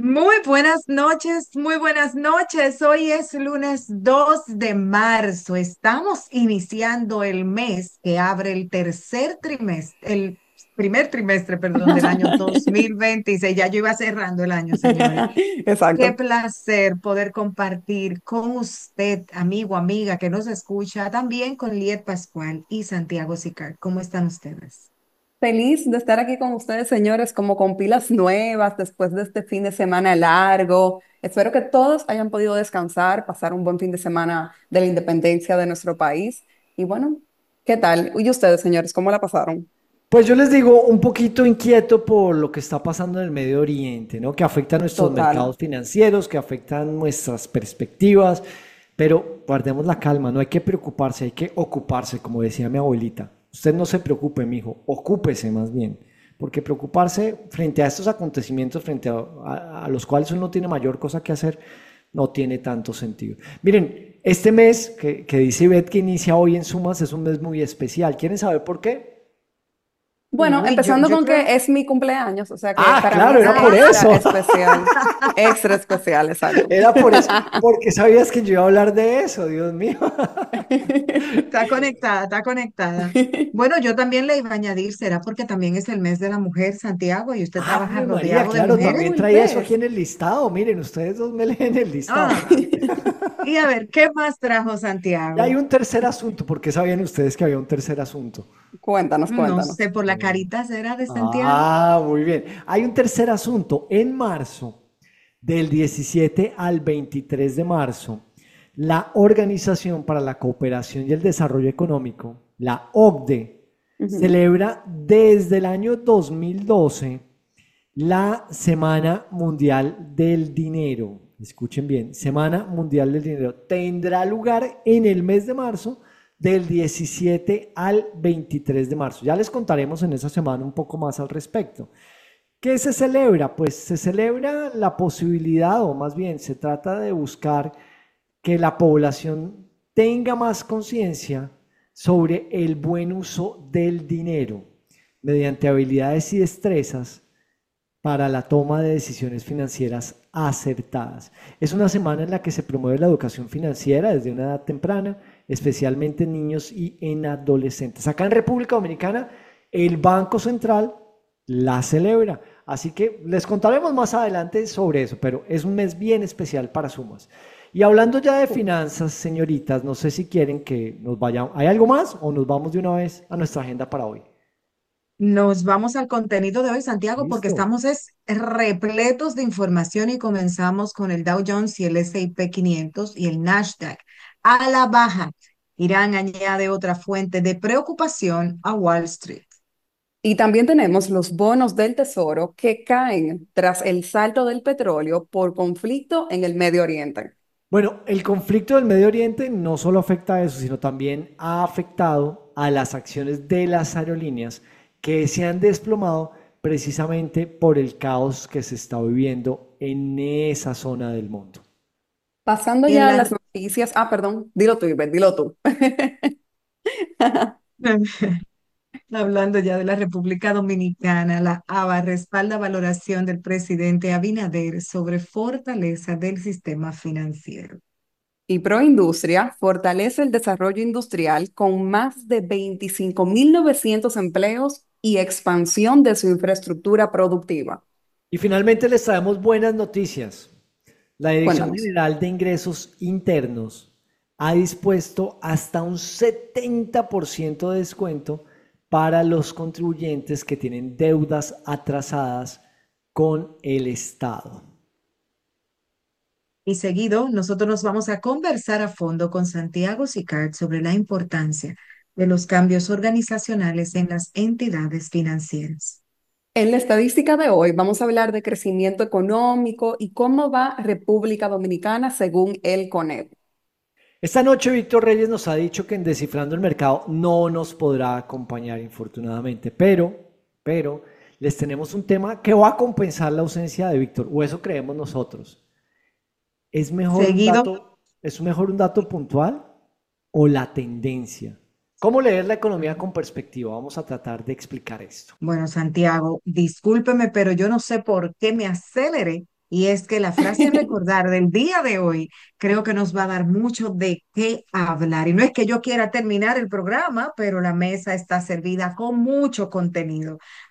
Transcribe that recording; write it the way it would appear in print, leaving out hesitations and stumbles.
Muy buenas noches, muy buenas noches. Hoy es lunes 2 de marzo. Estamos iniciando el mes que abre el tercer trimestre, el primer trimestre, perdón, del año 2026. Ya yo iba cerrando el año, señores. Qué Exacto. placer poder compartir con usted, amigo, amiga, que nos escucha, también con Liet Pascual y Santiago Sicar. ¿Cómo están ustedes? Feliz de estar aquí con ustedes, señores, como con pilas nuevas después de este fin de semana largo. Espero que todos hayan podido descansar, pasar un buen fin de semana de la independencia de nuestro país. Y bueno, ¿qué tal? ¿Y ustedes, señores, cómo la pasaron? Pues yo les digo, un poquito inquieto por lo que está pasando en el Medio Oriente, ¿no? Que afecta a nuestros Total. mercados financieros, que afectan nuestras perspectivas, pero guardemos la calma, no hay que preocuparse, hay que ocuparse, como decía mi abuelita. Usted no se preocupe, mijo, ocúpese más bien, porque preocuparse frente a estos acontecimientos, frente a los cuales uno no tiene mayor cosa que hacer, no tiene tanto sentido. Miren, este mes que dice Ivette que inicia hoy en Sumas es un mes muy especial. ¿Quieren saber por qué? Bueno, Uy, empezando yo con creo. que es mi cumpleaños, o sea que Ah, para mí claro, es era por extra eso. especial. Extra especial, exacto. Era por eso. Porque sabías que yo iba a hablar de eso, Dios mío. Está conectada, está conectada. Bueno, yo también le iba a añadir, será porque también es el mes de la mujer, Santiago, y usted trabaja Ave María, rodeado de claro, también mujeres. Uy, traía eso aquí ¿ves? en el listado. Miren, ustedes dos me leen el listado. Ah, y a ver, ¿qué más trajo Y hay Santiago? un tercer asunto, porque sabían ustedes que había un tercer asunto. Cuéntanos, No cuéntanos. sé, por la carita será de Santiago. Ah, muy bien. Hay un tercer asunto. En marzo, del 17 al 23 de marzo, la Organización para la Cooperación y el Desarrollo Económico, la OCDE, Ujú. celebra desde el año 2012 la Semana Mundial del Dinero. Escuchen bien, Semana Mundial del Dinero tendrá lugar en el mes de marzo del 17 al 23 de marzo. Ya les contaremos en esa semana un poco más al respecto. ¿Qué se celebra? Pues se celebra la posibilidad, o más bien se trata de buscar que la población tenga más conciencia sobre el buen uso del dinero mediante habilidades y destrezas para la toma de decisiones financieras acertadas. Es una semana en la que se promueve la educación financiera desde una edad temprana, especialmente en niños y en adolescentes. Acá en República Dominicana, el Banco Central la celebra. Así que les contaremos más adelante sobre eso, pero es un mes bien especial para Sumas. Y hablando ya de finanzas, señoritas, no sé si quieren que nos vayamos. ¿Hay algo más o nos vamos de una vez a nuestra agenda para hoy? Nos vamos al contenido de hoy, Santiago, porque Listo. estamos repletos de información y comenzamos con el Dow Jones y el S&P 500 y el Nasdaq a la baja. Irán añade otra fuente de preocupación a Wall Street. Y también tenemos los bonos del tesoro que caen tras el salto del petróleo por conflicto en el Medio Oriente. Bueno, el conflicto del Medio Oriente no solo afecta a eso, sino también ha afectado a las acciones de las aerolíneas que se han desplomado precisamente por el caos que se está viviendo en esa zona del mundo. Pasando Y en ya a la, las noticias. Ah, perdón, dilo tú, Ivette, dilo tú. hablando ya de la República Dominicana, la ABA respalda valoración del presidente Abinader sobre fortaleza del sistema financiero. Y Proindustria fortalece el desarrollo industrial con más de 25.900 empleos y expansión de su infraestructura productiva. Y finalmente les traemos buenas noticias. La Dirección Cuéntanos. General de Ingresos Internos ha dispuesto hasta un 70% de descuento para los contribuyentes que tienen deudas atrasadas con el Estado. Y seguido, nosotros nos vamos a conversar a fondo con Santiago Sicard sobre la importancia de los cambios organizacionales en las entidades financieras. En la estadística de hoy vamos a hablar de crecimiento económico y cómo va República Dominicana según el CONEP. Esta noche Víctor Reyes nos ha dicho que en Descifrando el Mercado no nos podrá acompañar, infortunadamente, pero les tenemos un tema que va a compensar la ausencia de Víctor, o eso creemos nosotros. Seguido, ¿Es mejor un dato puntual o la tendencia? ¿Cómo leer la economía con perspectiva? Vamos a tratar de explicar esto. bueno, Santiago, discúlpeme, pero yo no sé por qué me aceleré. Y es que la frase a recordar del día de hoy creo que nos va a dar mucho de qué hablar. Y no es que yo quiera terminar el programa, pero la mesa está servida con mucho contenido.